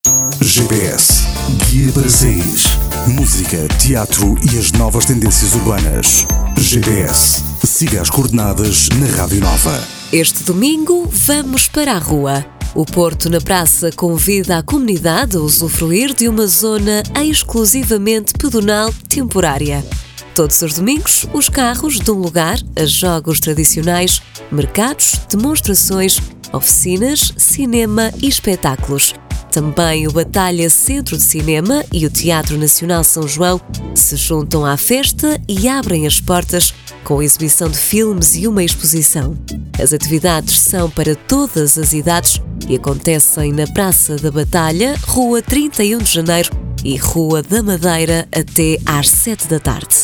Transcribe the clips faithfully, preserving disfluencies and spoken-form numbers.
G P S, guia para sair. Música, teatro e as novas tendências urbanas. G P S, siga as coordenadas na Rádio Nova. Este domingo, vamos para a rua. O Porto na Praça convida a comunidade a usufruir de uma zona exclusivamente pedonal temporária. Todos os domingos, os carros dão lugar a jogos tradicionais, mercados, demonstrações, oficinas, cinema e espetáculos. Também o Batalha Centro de Cinema e o Teatro Nacional São João se juntam à festa e abrem as portas com a exibição de filmes e uma exposição. As atividades são para todas as idades e acontecem na Praça da Batalha, Rua trinta e um de Janeiro e Rua da Madeira até às sete da tarde.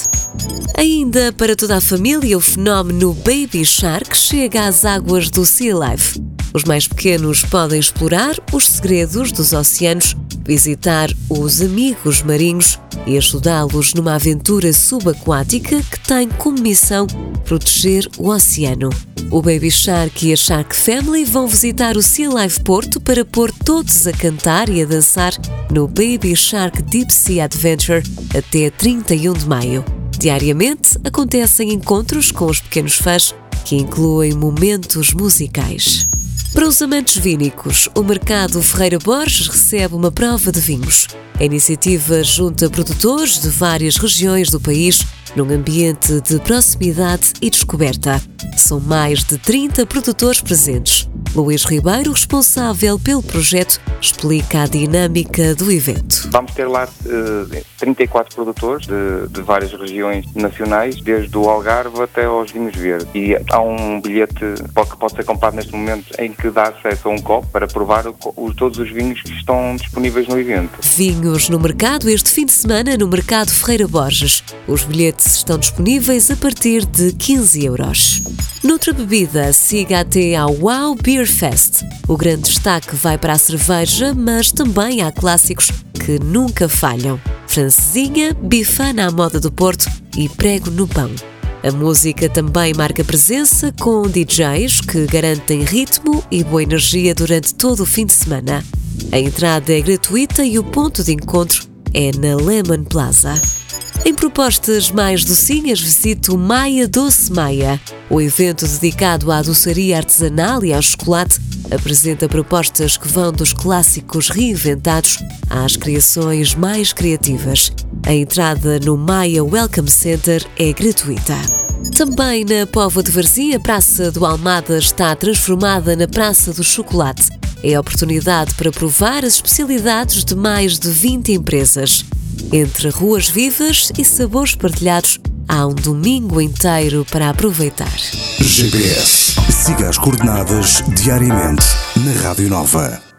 Ainda para toda a família, o fenómeno Baby Shark chega às águas do Sea Life. Os mais pequenos podem explorar os segredos dos oceanos, visitar os amigos marinhos e ajudá-los numa aventura subaquática que tem como missão proteger o oceano. O Baby Shark e a Shark Family vão visitar o Sea Life Porto para pôr todos a cantar e a dançar no Baby Shark Deep Sea Adventure até trinta e um de maio. Diariamente acontecem encontros com os pequenos fãs que incluem momentos musicais. Para os amantes vínicos, o Mercado Ferreira Borges recebe uma prova de vinhos. A iniciativa junta produtores de várias regiões do país num ambiente de proximidade e descoberta. São mais de trinta produtores presentes. Luís Ribeiro, responsável pelo projeto, explica a dinâmica do evento. Vamos ter lá uh, trinta e quatro produtores de, de várias regiões nacionais, desde o Algarve até aos vinhos verdes. E há um bilhete que pode ser comprado neste momento em que dá acesso a um copo para provar o, o, todos os vinhos que estão disponíveis no evento. Vinhos no mercado este fim de semana no Mercado Ferreira Borges. Os bilhetes estão disponíveis a partir de quinze euros. Noutra bebida, siga até ao Wow Beer Fest. O grande destaque vai para a cerveja, mas também há clássicos que nunca falham. Francesinha, bifana à moda do Porto e prego no pão. A música também marca presença com D Js que garantem ritmo e boa energia durante todo o fim de semana. A entrada é gratuita e o ponto de encontro é na Lemon Plaza. Em propostas mais docinhas, visite o Maia Doce Maia. O evento dedicado à doçaria artesanal e ao chocolate apresenta propostas que vão dos clássicos reinventados às criações mais criativas. A entrada no Maia Welcome Center é gratuita. Também na Póvoa de Varzim, a Praça do Almada está transformada na Praça do Chocolate. É a oportunidade para provar as especialidades de mais de vinte empresas. Entre ruas vivas e sabores partilhados, há um domingo inteiro para aproveitar. G P S, siga as coordenadas diariamente na Rádio Nova.